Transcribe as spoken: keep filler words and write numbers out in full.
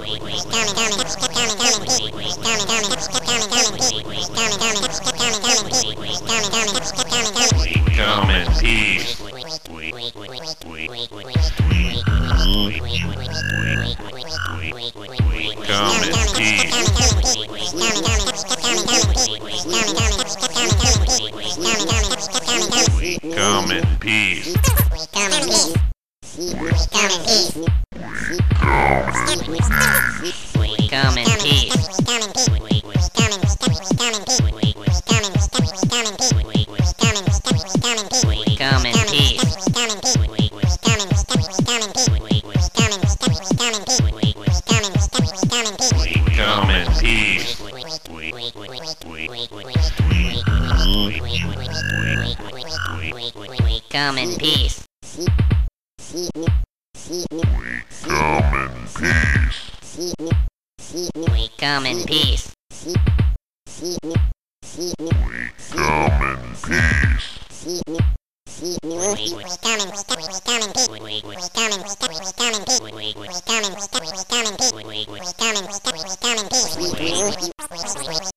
Come in peace. Come in peace. Come in peace. Come in peace. Come in peace. Come in peace. Come in peace. Come in peace. Come